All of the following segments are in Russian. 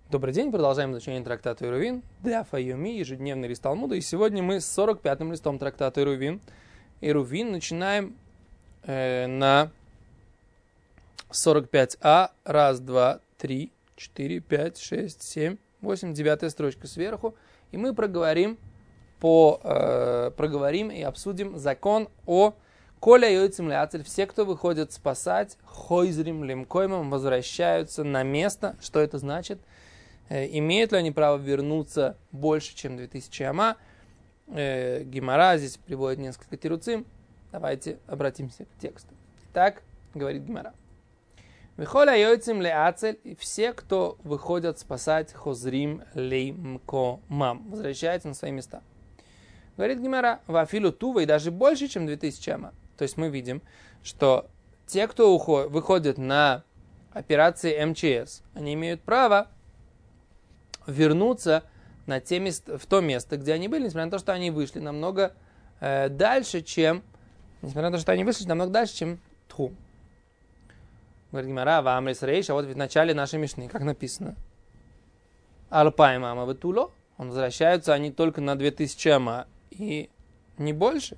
Добрый день, продолжаем изучение трактата Эрувин, Даф Йоми, ежедневный лист Талмуда, и сегодня мы с 45-м листом трактата Эрувин. Эрувин начинаем на 45а, 1, 2, 3, 4, 5, 6, 7, 8, 9 строчка сверху, и мы проговорим и обсудим закон о Коля йойцем леацель, все, кто выходит спасать, хойзрим лемкоймом, возвращаются на место. Что это значит? Имеют ли они право вернуться больше, чем 2000 ама? Гемара здесь приводит несколько тируцим. Давайте обратимся к тексту. Итак, говорит Гемара. Вихоля йойцем леацель, и все, кто выходят спасать, хозрим леймкомам, возвращаются на свои места. Говорит Гемара, вафилу тува, и даже больше, чем 2000 ама. То есть мы видим, что те, кто выходят на операции МЧС, они имеют право вернуться на в то место, где они были, несмотря на то, что они вышли намного дальше, чем Тхум. Говорит Гемара, вамрис рейш, а вот в начале нашей мишны, как написано, алпай мама ветуло, возвращаются они только на 2000 ама и не больше.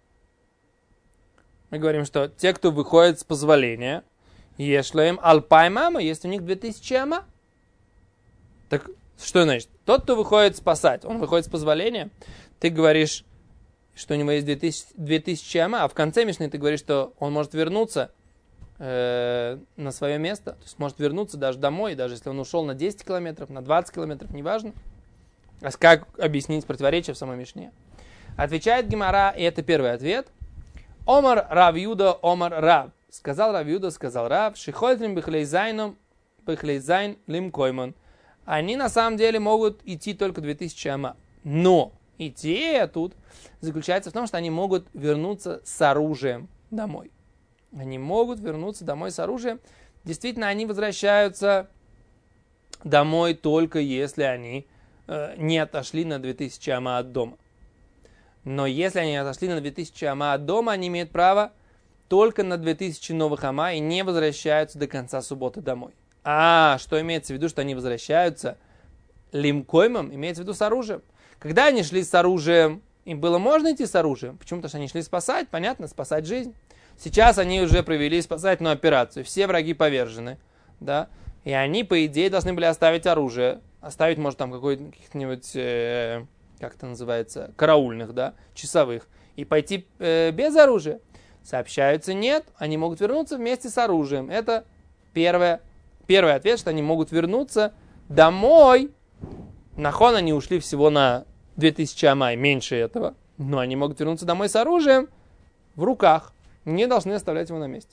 Мы говорим, что те, кто выходит с позволения, ешлаем алпай мама, есть у них 2000 ама. Так что значит? Тот, кто выходит спасать, он выходит с позволения. Ты говоришь, что у него есть 2000 ама, а в конце мишны ты говоришь, что он может вернуться на свое место. То есть может вернуться даже домой, даже если он ушел на 10 километров, на 20 километров, неважно. А как объяснить противоречие в самой мишне? Отвечает Гемара, и это первый ответ. Омар Рав Юда, Омар Рав. Сказал Рав Юда, сказал Рав, шихольтрим бихлейзайн лимкоймон. Они на самом деле могут идти только 2000 ама. Но идея тут заключается в том, что они могут вернуться с оружием домой. Они могут вернуться домой с оружием. Действительно, они возвращаются домой только если они не отошли на 2000 ама от дома. Но если они отошли на 2000 ама от дома, они имеют право только на 2000 новых ама и не возвращаются до конца субботы домой. А что имеется в виду, что они возвращаются лимкоймом? Имеется в виду с оружием. Когда они шли с оружием, им было можно идти с оружием? Почему? Потому что они шли спасать, понятно, спасать жизнь. Сейчас они уже провели спасательную операцию, все враги повержены, да, и они, по идее, должны были оставить оружие, оставить, может, там каких-нибудь, как это называется, караульных, да, часовых, и пойти без оружия. Сообщаются, нет, они могут вернуться вместе с оружием. Это первый ответ, что они могут вернуться домой. Нахон они ушли всего на 2000 ама, меньше этого, но они могут вернуться домой с оружием в руках. Не должны оставлять его на месте.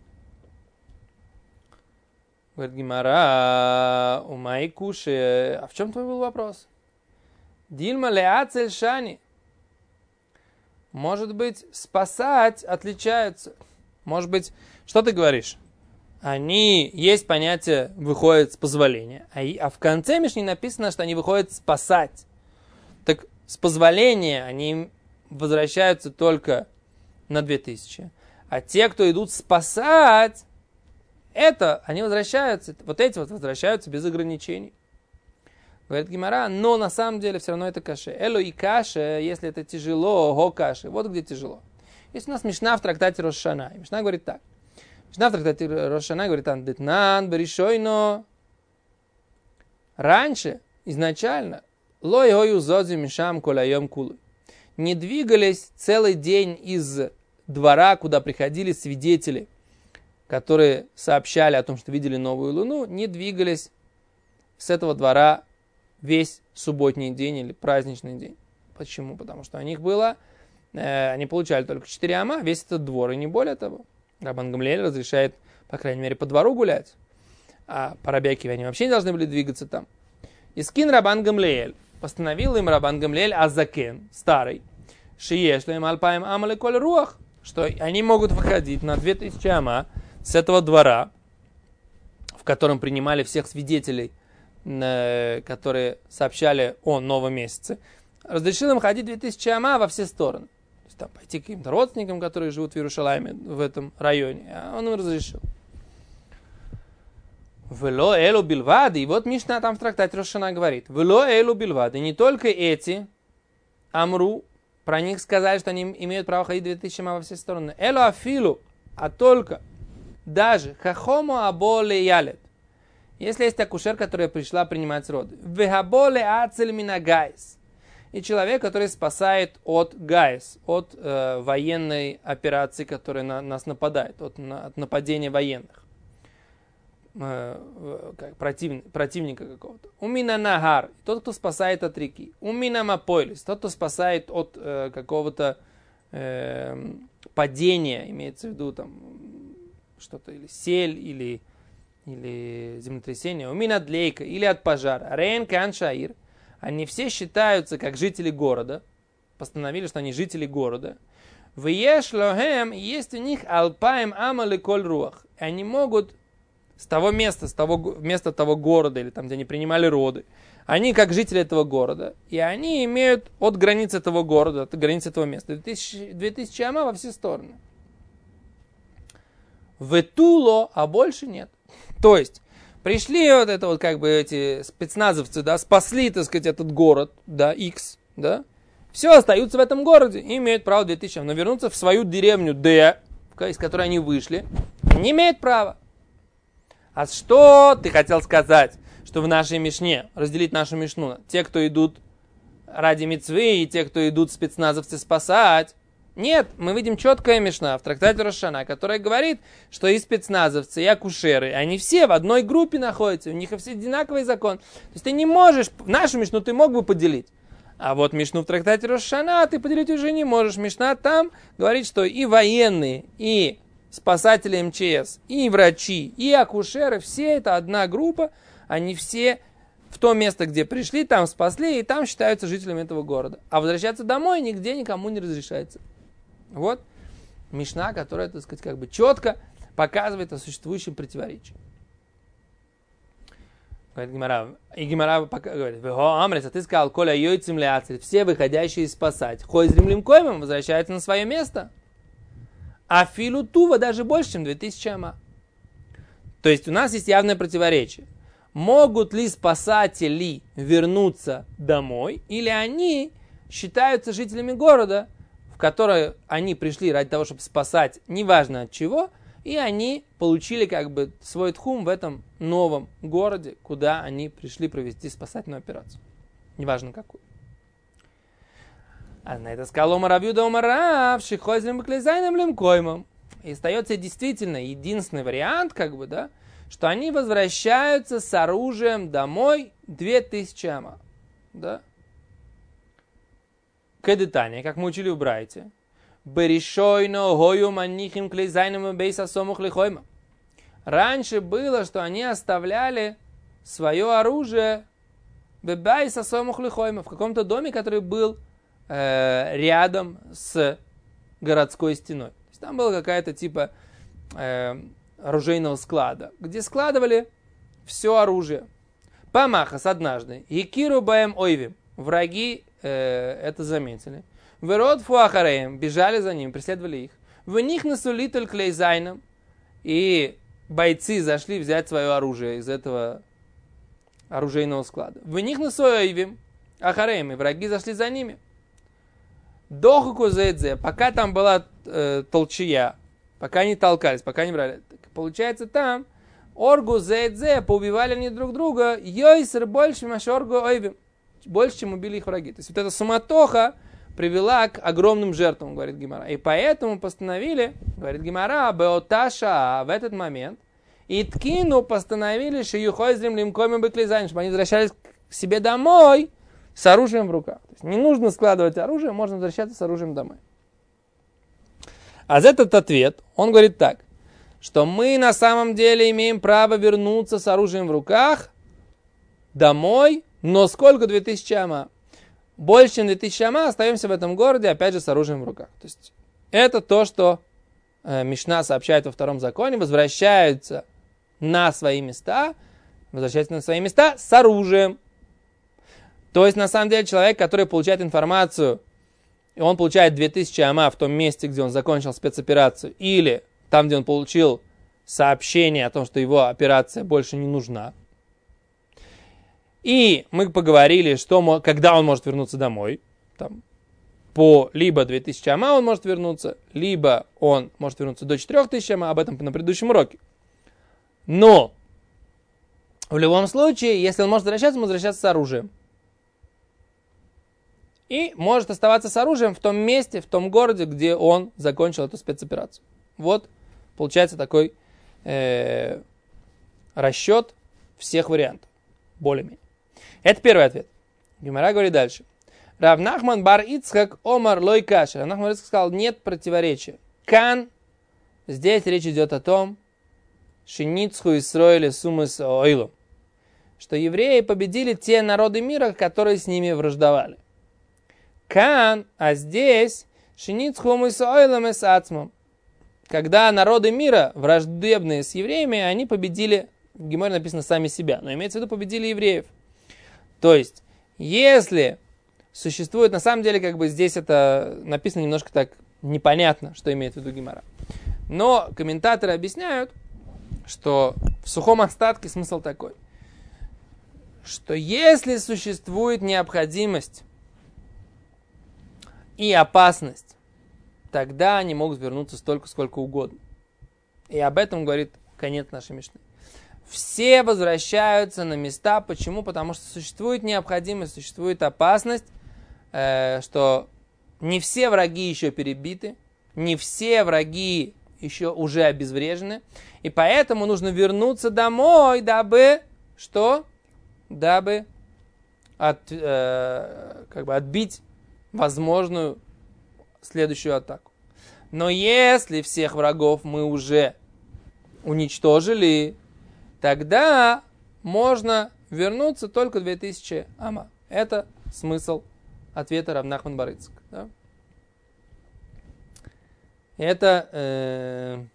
Говорит Гемара, у моей куши. А в чем твой был вопрос? Дильма леацель шани. Может быть, спасать отличаются. Может быть, что ты говоришь? Они, есть понятие, выходят с позволения. А в конце мишни написано, что они выходят спасать. Так с позволения они возвращаются только на 2000. А те, кто идут спасать, они возвращаются, возвращаются без ограничений. Говорит Гемара, но на самом деле все равно это каше. Эло и каше, если это тяжело, го каше. Вот где тяжело. Есть у нас мишна в трактате Рош Шана. Мишна говорит так. Мишна в трактате Рош Шана говорит, детнан, беришойно. Раньше, изначально, лой гою зози мишам колайом кулу. Не двигались целый день из двора, куда приходили свидетели, которые сообщали о том, что видели новую луну, не двигались с этого двора весь субботний день или праздничный день. Почему? Потому что у них было, они получали только 4 ама, весь этот двор, и не более того. Рабан Гамлиэль разрешает, по крайней мере, по двору гулять, а по Раби Акиве они вообще не должны были двигаться там. Искин Рабан Гамлиэль, постановил им Рабан Гамлиэль азакен, старый, шиешлаем алпаем амале коль руах, что они могут выходить на 2000 ама с этого двора, в котором принимали всех свидетелей, которые сообщали о новом месяце. Разрешил им ходить 2000 ама во все стороны. То есть там пойти к каким-то родственникам, которые живут в Иерушалайме, в этом районе. А он им разрешил. Вело элу билвады. И вот Мишна там в трактате Рош ха-Шана говорит. Вело элу билвады. Не только эти амру, про них сказали, что они имеют право ходить 2000 ама во все стороны. Элу афилу. А только даже хахому аболе ялет. Если есть акушер, которая пришла принимать роды. Вехаболе ацель минагайс. И человек, который спасает от гайс, от военной операции, которая на нас нападает, от нападения военных. Противника какого-то. Умина нагар. Тот, кто спасает от реки. Умина мапойлис. Тот, кто спасает от какого-то падения, имеется в виду там что-то, или сель, или землетрясение. Умина длейка, или от пожара. Рейн кан шаир. Они все считаются как жители города. Постановили, что они жители города. В Ешлохем есть у них алпаем амали коль руах. И они могут с того места, места того города, или там, где они принимали роды, они как жители этого города. И они имеют от границы этого города, от границы этого места 2000 ама во все стороны. В Туло, а больше нет. То есть, пришли вот это вот как бы эти спецназовцы, да, спасли, так сказать, этот город, да, X, да, все остаются в этом городе и имеют право 2000, но вернуться в свою деревню D, из которой они вышли, не имеют права. А что ты хотел сказать, что в нашей мишне, разделить нашу мишну, те, кто идут ради мицвы, и те, кто идут спецназовцы спасать? Нет, мы видим четкая мишна в трактате Рош ха-Шана, которая говорит, что и спецназовцы, и акушеры, они все в одной группе находятся, у них все одинаковый закон. То есть ты не можешь, нашу мишну ты мог бы поделить, а вот мишну в трактате Рош ха-Шана ты поделить уже не можешь. Мишна там говорит, что и военные, и спасатели МЧС, и врачи, и акушеры, все это одна группа, они все в то место, где пришли, там спасли, и там считаются жителями этого города. А возвращаться домой нигде никому не разрешается. Вот мишна, которая, так сказать, как бы четко показывает о существующем противоречии. Говорит Гемара, и Гемара говорит, Амрис, а ты сказал, коля йойцем ляцель, все выходящие спасать, хойзрим лимкоймом, возвращаются на свое место. А филу тува даже больше, чем 2000 ама. То есть у нас есть явное противоречие. Могут ли спасатели вернуться домой, или они считаются жителями города, в который они пришли ради того, чтобы спасать, неважно от чего, и они получили как бы свой тхум в этом новом городе, куда они пришли провести спасательную операцию. Неважно какую. А на это сказал Омар Рав Юда Омар Рав, шихойзрим баклейзайном лимкоймом. И остается действительно единственный вариант, как бы, да, что они возвращаются с оружием домой 2000 ама. Да? Кедетания, как мы учили в Брайте. Беришойно гою манихим клейзайном бейса сомух лихойма. Раньше было, что они оставляли свое оружие бейса сомух лихойма в каком-то доме, который был рядом с городской стеной. То есть там была какая-то типа оружейного склада, где складывали все оружие. Памахас однажды. Якиру баем ойвим. Враги это заметили. Верот фуахареем. Бежали за ним, преследовали их. В них насулиталь клейзайном. И бойцы зашли взять свое оружие из этого оружейного склада. В них насуэйвим. Ахареем. И враги зашли за ними. Дохуку зэдзе. Пока там была толчья. Пока они толкались, пока не брали. Получается, там оргу зэдзе поубивали они друг друга. Йойсер больше машоргу ойвим. Больше, чем убили их враги. То есть вот эта суматоха привела к огромным жертвам, говорит Гемара. И поэтому постановили, говорит Гемара, беоташа в этот момент, и ткину постановили, что юхойзрим лимкоймем беклизайн, чтобы они возвращались к себе домой с оружием в руках. То есть не нужно складывать оружие, можно возвращаться с оружием домой. А за этот ответ он говорит так, что мы на самом деле имеем право вернуться с оружием в руках домой, но сколько 2000 ама? Больше, чем 2000 ама, остаемся в этом городе, опять же, с оружием в руках. То есть это то, что Мишна сообщает во втором законе, возвращаются на свои места с оружием. То есть, на самом деле, человек, который получает информацию, и он получает 2000 ама в том месте, где он закончил спецоперацию, или там, где он получил сообщение о том, что его операция больше не нужна. И мы поговорили, что, когда он может вернуться домой. Там, по либо 2000 ама он может вернуться, либо он может вернуться до 4000 ама, об этом на предыдущем уроке. Но в любом случае, если он может возвращаться с оружием. И может оставаться с оружием в том месте, в том городе, где он закончил эту спецоперацию. Вот получается такой расчет всех вариантов. Более-менее. Это первый ответ. Гемара говорит дальше. Рав Нахман бар Ицхак омар лой кашер. Рав Нахман сказал, нет противоречия. Кан, здесь речь идет о том, шиницху Исроэле сумыс ойлом, что евреи победили те народы мира, которые с ними враждовали. Кан, а здесь шиницху мыс ойлом эс ацмом. Когда народы мира, враждебные с евреями, они победили, в Гемаре написано, сами себя, но имеется в виду, победили евреев. То есть, если существует, на самом деле, как бы здесь это написано немножко так непонятно, что имеет в виду Гемара. Но комментаторы объясняют, что в сухом остатке смысл такой, что если существует необходимость и опасность, тогда они могут вернуться столько, сколько угодно. И об этом говорит конец нашей Мишны. Все возвращаются на места. Почему? Потому что существует необходимость, существует опасность, что не все враги еще перебиты, не все враги еще уже обезврежены. И поэтому нужно вернуться домой, дабы что? Дабы отбить возможную следующую атаку. Но если всех врагов мы уже уничтожили, тогда можно вернуться только 2000 ама. Это смысл ответа Рав Нахман бар Ицхак. Да? Это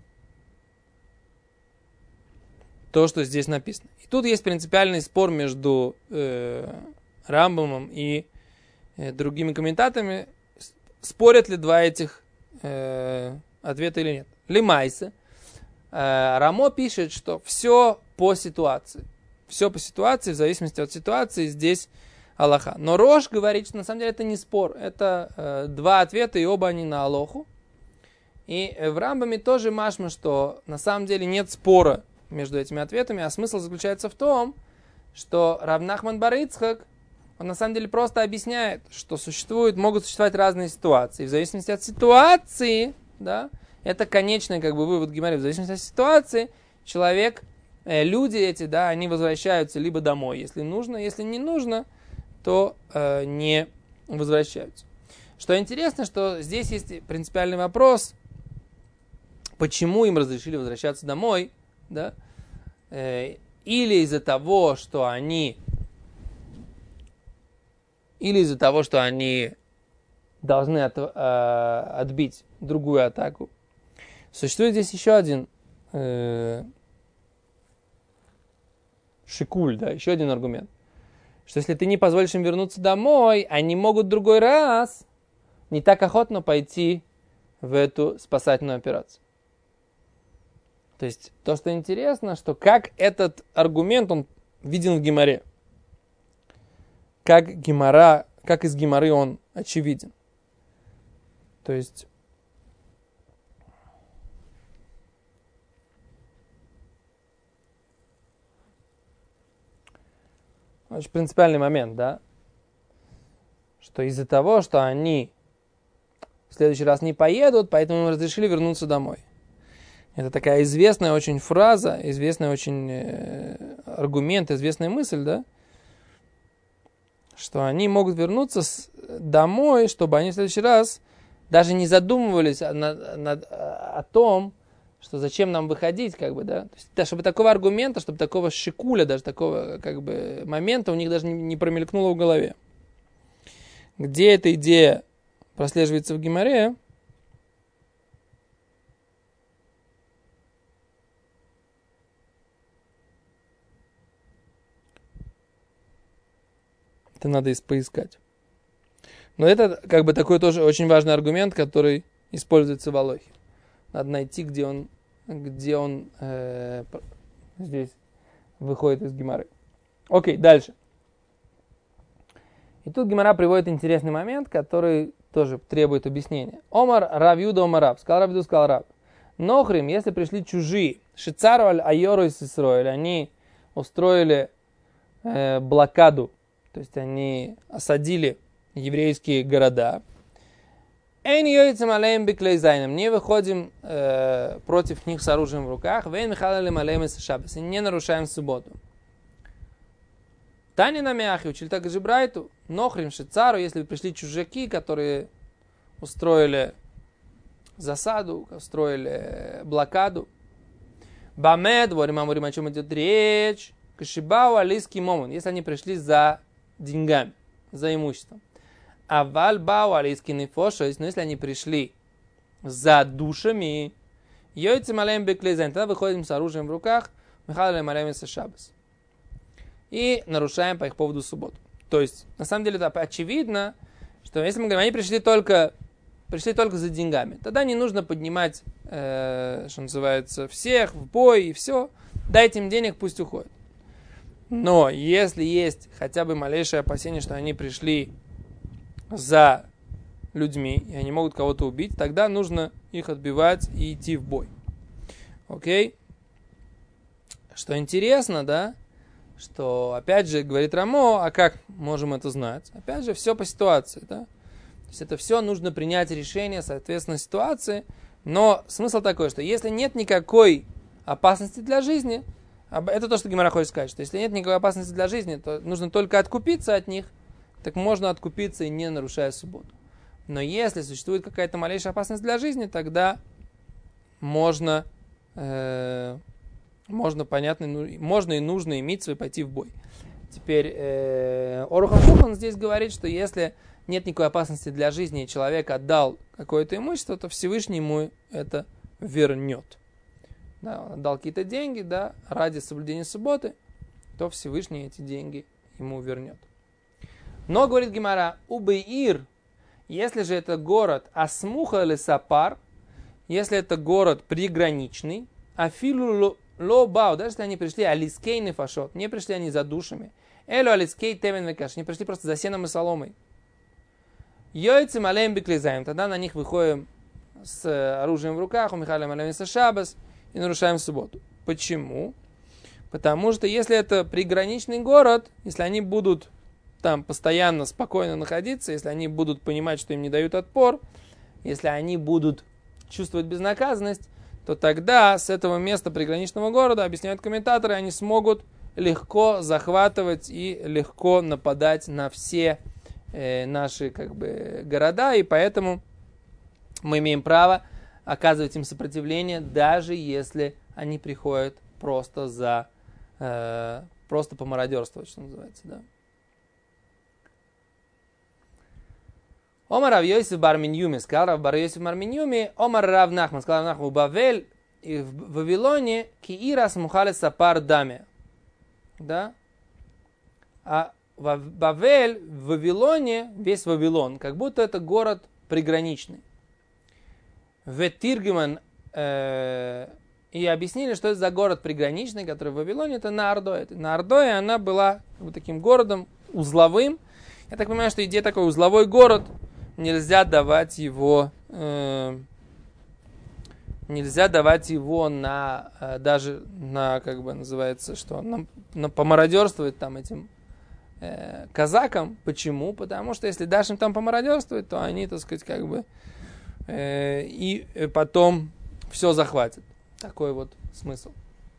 то, что здесь написано. И тут есть принципиальный спор между Рамбамом и другими комментаторами. Спорят ли два этих ответа или нет. Лимайсе. Рамо пишет, что все по ситуации. Все по ситуации, в зависимости от ситуации, здесь Аллаха. Но Рош говорит, что на самом деле это не спор. Это два ответа, и оба они на Алоху. И в Рамбаме тоже машма, что на самом деле нет спора между этими ответами, а смысл заключается в том, что Рав Нахман бар Ицхак, он на самом деле просто объясняет, что могут существовать разные ситуации. В зависимости от ситуации, да, это конечный как бы вывод Гемары, в зависимости от ситуации, люди эти, да, они возвращаются либо домой, если нужно, если не нужно, то не возвращаются. Что интересно, что здесь есть принципиальный вопрос, почему им разрешили возвращаться домой, да, или из-за того, что они должны отбить другую атаку. Существует здесь еще один шикуль, да, еще один аргумент. Что если ты не позволишь им вернуться домой, они могут в другой раз не так охотно пойти в эту спасательную операцию. То есть, то, что интересно, что как этот аргумент, он виден в Гемаре. Как из Гемары он очевиден. То есть, очень принципиальный момент, да, что из-за того, что они в следующий раз не поедут, поэтому им разрешили вернуться домой. Это такая известная очень фраза, известный очень аргумент, известная мысль, да, что они могут вернуться домой, чтобы они в следующий раз даже не задумывались о том, что зачем нам выходить, как бы, да. То есть, да, чтобы такого аргумента, чтобы такого шикуля, даже такого как бы момента у них даже не промелькнуло в голове. Где эта идея прослеживается в Гемаре? Это надо поискать. Но это как бы такой тоже очень важный аргумент, который используется в Алохе. Надо найти, где он где он здесь выходит из Гемары. Окей, дальше. И тут Гемара приводит интересный момент, который тоже требует объяснения. Омар Рав Юда Омар Рав. Сказал Рав Юда, сказал Рав. Нохрим, если пришли чужие, Шицару аль-Айору из Исроэля, они устроили блокаду, то есть они осадили еврейские города. Не выходим против них с оружием в руках, и не нарушаем субботу. Тани на мяхе учили так же Брайту, нохрим шицару, если пришли чужаки, которые устроили засаду, устроили блокаду. Бамед, говорим, о чем идет речь. Кашибау алийский момон, если они пришли за деньгами, за имуществом. А вальбау алийский нефош, но если они пришли за душами, йойцем алеем беклезайн, тогда выходим с оружием в руках, михалем алеем шаббас. И нарушаем по их поводу субботу. То есть, на самом деле, да, очевидно, что если мы говорим, они пришли только за деньгами, тогда не нужно поднимать, что называется, всех в бой и все. Дайте им денег, пусть уходят. Но если есть хотя бы малейшее опасение, что они пришли за людьми, и они могут кого-то убить, тогда нужно их отбивать и идти в бой. Окей? Что интересно, да? Что, опять же, говорит Рамо, а как можем это знать? Опять же, все по ситуации, да? То есть это все нужно принять решение, соответственно, ситуации. Но смысл такой, что если нет никакой опасности для жизни, это то, что Гемара хочет сказать, что если нет никакой опасности для жизни, то нужно только откупиться от них, так можно откупиться и не нарушая субботу. Но если существует какая-то малейшая опасность для жизни, тогда можно и нужно и мицвы пойти в бой. Теперь Орух ха-Шулхан здесь говорит, что если нет никакой опасности для жизни, и человек отдал какое-то имущество, то Всевышний ему это вернет. Да, он отдал какие-то деньги, да, ради соблюдения субботы, то Всевышний эти деньги ему вернет. Но, говорит Гемара, убейир, если же это город асмуха или сапар, если это город приграничный, афилу лобау, даже если они пришли алискей нефашот, не пришли они за душами, элю алискей темен векаш, не пришли просто за сеном и соломой. Йойцем алеем беклизаем, тогда на них выходим с оружием в руках, у Михаила алеем шаббас, и нарушаем субботу. Почему? Потому что если это приграничный город, если они будут там постоянно спокойно находиться, если они будут понимать, что им не дают отпор, если они будут чувствовать безнаказанность, то тогда с этого места приграничного города, объясняют комментаторы, они смогут легко захватывать и легко нападать на все наши города, и поэтому мы имеем право оказывать им сопротивление, даже если они приходят просто помародерствовать, что называется, да. Омар Рав Йосиф бар Миньюми, сказал Рав бар Йосиф бар Миньюми, Омар Рав Нахман, сказал Рав Нахман, Бавель и в Вавилоне киира смухали сапар даме. Да? А Бавель в Вавилоне, весь Вавилон, как будто это город приграничный. Ветиргман и объяснили, что это за город приграничный, который в Вавилоне, это Наардоя. Наардоя, она была таким городом узловым. Я так понимаю, что идея такой узловой город, нельзя давать его на, даже на, как бы называется, что, на помародерствовать там этим казакам. Почему? Потому что если дашь им там помародерствовать, то они, так сказать, как бы и потом все захватят. Такой вот смысл.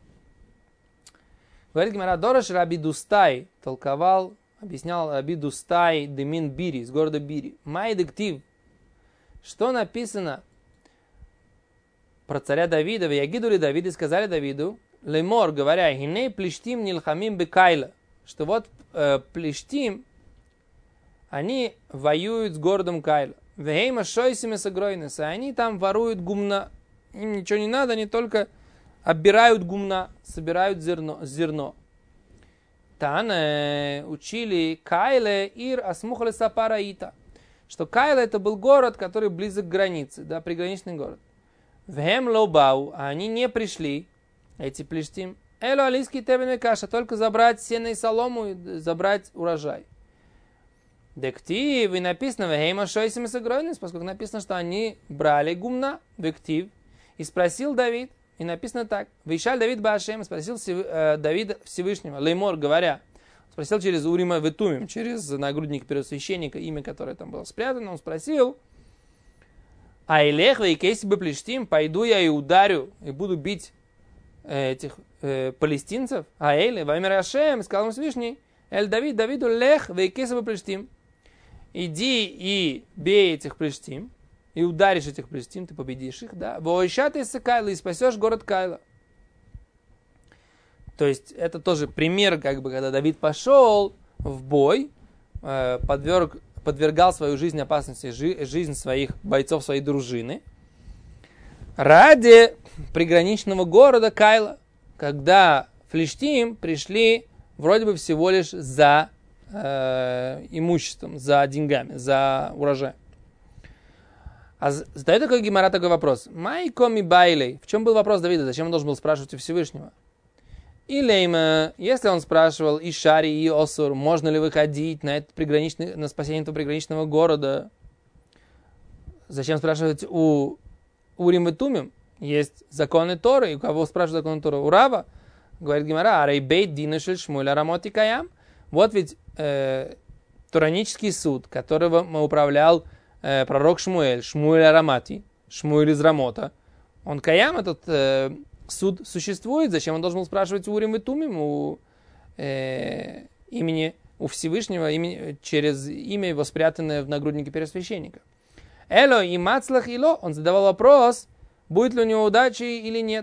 Говорит Гемара, Дораш Раби Дустай толковал, объяснял Раби Дустай Демин Бири, из города Бири. Майдектив, что написано про царя Давида, в Ягидули Давиды сказали Давиду, Лемор, говоря, Гиней плештим нилхамим бекайла, что вот плештим, они воюют с городом Кайла. Вейма шойсими сагройнеса, они там воруют гумна, им ничего не надо, они только оббирают гумна, собирают зерно. Тане учили Кайле ир асмухали сапараита, что Кайла это был город, который близок к границе, да, приграничный город. Вхем лобау, а они не пришли, эти плештим. Эло алийский тебен каша, только забрать сено и солому, и забрать урожай. Дектив, и написано, вхема шойсим и сагройнес, поскольку написано, что они брали гумна, дектив, и спросил Давид, и написано так, вишаль Давид башем, спросил Давид Всевышнего, леймор, говоря, спросил через Урима Ветумим, через нагрудник первосвященника, имя которое там было спрятано, он спросил, Айлех вейкейси бы плештим, пойду я и ударю, и буду бить этих палестинцев, Аэли, ваймер Ашем, сказал ему Всевышний, Эль Давид, Давиду лех вейкейси бы плештим, иди и бей этих плештим, и ударишь этих плештим, ты победишь их, да, воищат из Кайла, и спасешь город Кайла. То есть это тоже пример, как бы, когда Давид пошел в бой, подвергал свою жизнь опасности, жизнь своих бойцов, своей дружины, ради приграничного города Кайла, когда флиштим пришли вроде бы всего лишь за имуществом, за деньгами, за урожаем. А задает такой Гемара такой вопрос. Майкоми байлей. В чем был вопрос Давида? Зачем он должен был спрашивать у Всевышнего? И лейма, если он спрашивал и Шари, и Осур, можно ли выходить на спасение этого приграничного города, зачем спрашивать у Урим и Тумим? Есть законы Торы, и у кого спрашивают законы Торы? У Рава, говорит Гемара, арейбейт динашель шмуля рамоти каям. Вот ведь туранический суд, которым управлял пророк Шмуэль, Шмуэль Арамати, Шмуэль из Рамота, он каям, этот суд существует, зачем он должен был спрашивать у Урим и Тумим, у Всевышнего, через имя его, спрятанное в нагруднике первосвященника. Эло и мацлах ило, он задавал вопрос, будет ли у него удачи или нет.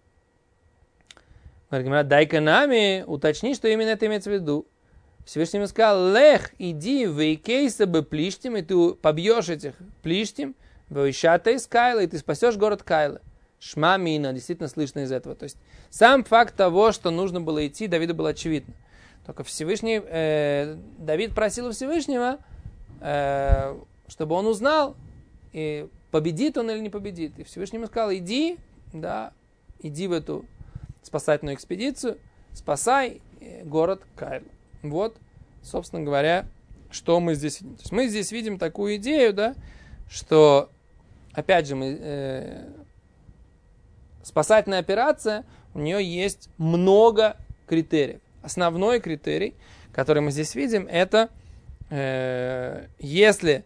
Говорит, дай-ка нами, уточни, что именно это имеется в виду. Всевышний ему сказал, лех, иди, вейкейса бы плиштим, и ты побьешь этих плиштим, вейшата из Кайла, и ты спасешь город Кайла. Шма мина, действительно слышно из этого. То есть сам факт того, что нужно было идти, Давиду был очевидно. Только Всевышний, Давид просил у Всевышнего, чтобы он узнал, и победит он или не победит. И Всевышний ему сказал, иди в эту спасательную экспедицию, спасай город Кайла. Вот, собственно говоря, что мы здесь видим. То есть мы здесь видим такую идею, да, что, опять же, спасательная операция, у нее есть много критериев. Основной критерий, который мы здесь видим, это если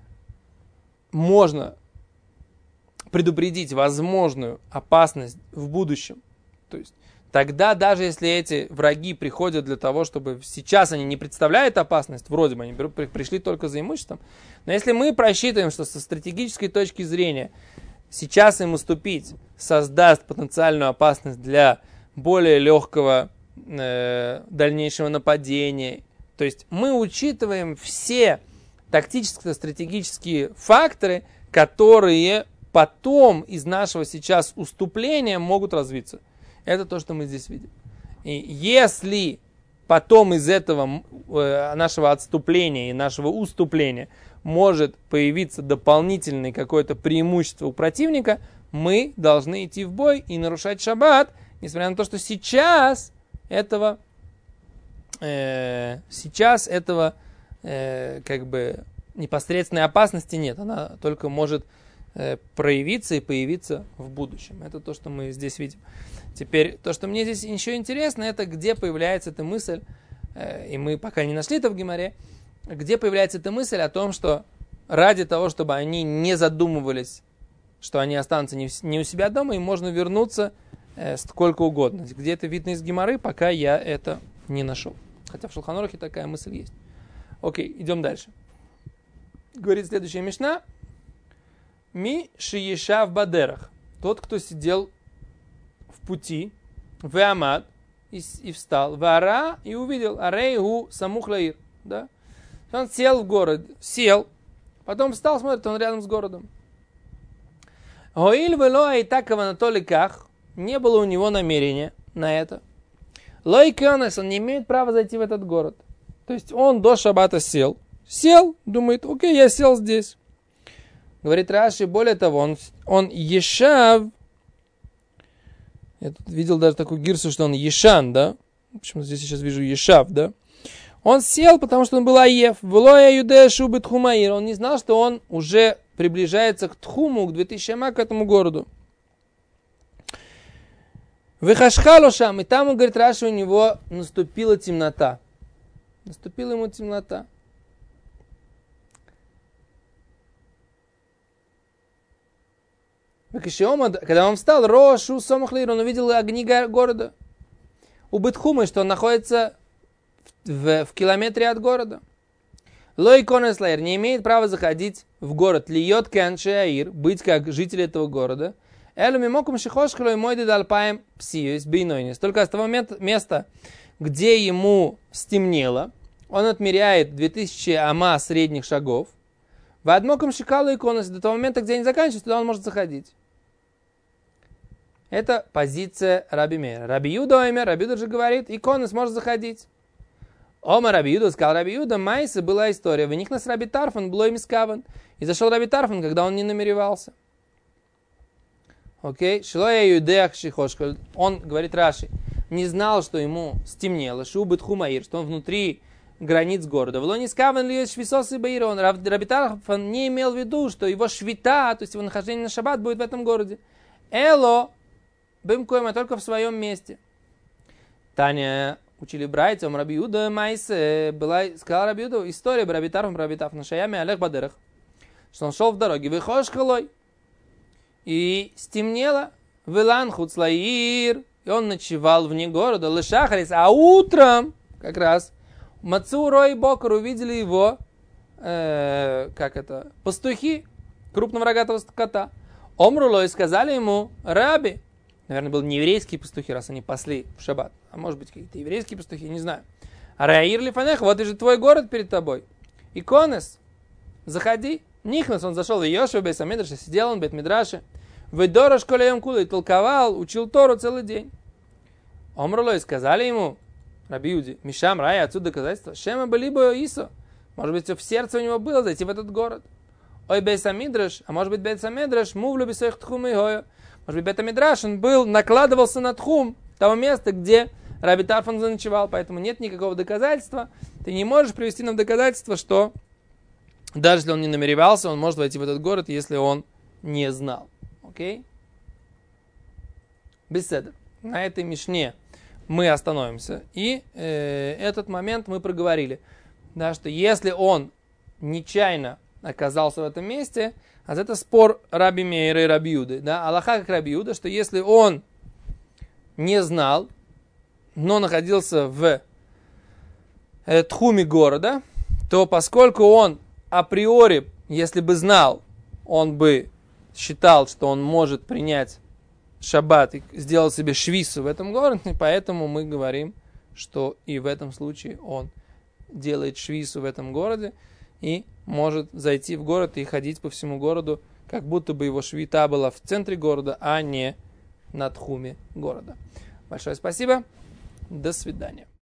можно предупредить возможную опасность в будущем, то есть тогда даже если эти враги приходят для того, чтобы сейчас они не представляют опасность, вроде бы они пришли только за имуществом, но если мы просчитываем, что со стратегической точки зрения сейчас им уступить создаст потенциальную опасность для более легкого дальнейшего нападения, то есть мы учитываем все тактическо-стратегические факторы, которые потом из нашего сейчас уступления могут развиться. Это то, что мы здесь видим. И если потом из этого нашего отступления и нашего уступления может появиться дополнительное какое-то преимущество у противника, мы должны идти в бой и нарушать шаббат, несмотря на то, что сейчас этого как бы непосредственной опасности нет. Она только может проявиться и появиться в будущем. Это то, что мы здесь видим. Теперь, то, что мне здесь еще интересно, это где появляется эта мысль, и мы пока не нашли это в Гемаре, где появляется эта мысль о том, что ради того, чтобы они не задумывались, что они останутся не у себя дома, им можно вернуться сколько угодно. Где это видно из Гемары, пока я это не нашел. Хотя в Шулхан Арухе такая мысль есть. Окей, идем дальше. Говорит следующая мишна. Ми шиешав бадерах. Тот, кто сидел в пути, веамад, и встал, вара, и увидел, арейгу самухлаир. Да? Он сел в город, потом встал, смотрит, он рядом с городом. Гоиль вело айтакова на толиках, не было у него намерения на это. Лойканес, он не имеет права зайти в этот город. То есть он до шаббата сел, думает, окей, я сел здесь. Говорит Раши, более того, он ешав, я тут видел даже такую гирсу, что он ешан, да? Почему-то здесь я сейчас вижу ешав, да? Он сел, потому что он был аев. Влоя юдея шубы тхумаир. Он не знал, что он уже приближается к Тхуму, к 2000 ама, к этому городу. Выхашхало шам. И там, он говорит, Раши, у него наступила темнота. Наступила ему темнота. Когда он встал, Рошу Сомахлир, он увидел огни города. У Бетхума, что он находится в километре от города. Лой Конеслайр не имеет права заходить в город. Льет Кеншеаир, быть как житель этого города. Элу мимокум шихошхло и мойды далпаем псиюс бейнойнис. Только с того места, где ему стемнело, он отмеряет 2000 ама средних шагов. В адмоком шикалу и конус до того момента, где они заканчиваются, туда он может заходить. Это позиция Раби Мейра. Раби Юда Омер, Раби Юда же говорит, и конус может заходить. Омар Раби Юда, сказал Раби Юда, Майса была история. Выник нас Раби Тарфан, было им искаван. И зашел Раби Тарфан, когда он не намеревался. Окей? Шилоя юдеах шихошкаль. Он, говорит Раши, не знал, что ему стемнело, шубы тхумаир, что он внутри границ города. Вло не скаван ли швисос и баир. Он, Раби Тарфан, не имел в виду, что его швита, то есть его нахождение на шаббат будет в этом городе. Эло бымкоема только в своем месте. Таня учили братья, Раби Юда Майсе, сказал Раби Юда, история Раби Тарфан, Шаями Алех Бадерах, что он шел в дороге, выходишь халой, и стемнело, вылан хуцлаир, и он ночевал вне города, лешахарис, а утром, как раз, Мацуро и Бокер увидели его, пастухи крупного рогатого скота. Омруло и сказали ему, Раби, наверное, были не еврейские пастухи, раз они пасли в шаббат, а может быть какие-то еврейские пастухи, не знаю. Раир лифанех, вот и же твой город перед тобой. И конес, заходи. Нихнас, он зашел в Йошуа Бейс-Мидраше, сидел он в Бейт-Мидраше, в Дора школе Кула и толковал, учил Тору целый день. Омруло и сказали ему, Раби Юди, Мишам Рая, отсюда доказательство, Шема были бы Исо, может быть, в сердце у него было зайти в этот город. Ой, Бейс-Мидраш, а может быть, Бейс-Мидраш, мувлю бисоих тхум и гою. Может быть, Бейт-Мидраш, он накладывался на тхум того места, где Раби Тарфан заночевал, поэтому нет никакого доказательства. Ты не можешь привести нам доказательство, что даже если он не намеревался, он может войти в этот город, если он не знал. Окей? Беседа. На этой мишне мы остановимся. И этот момент мы проговорили. Да, что если он нечаянно оказался в этом месте, а это спор Раби Мейра и Раби Юды. Да? Аллаха как Раби Юда, что если он не знал, но находился в тхуме города, то поскольку он априори, если бы знал, он бы считал, что он может принять шаббат и сделал себе швису в этом городе, поэтому мы говорим, что и в этом случае он делает швису в этом городе и может зайти в город и ходить по всему городу, как будто бы его швита была в центре города, а не на тхуме города. Большое спасибо. До свидания.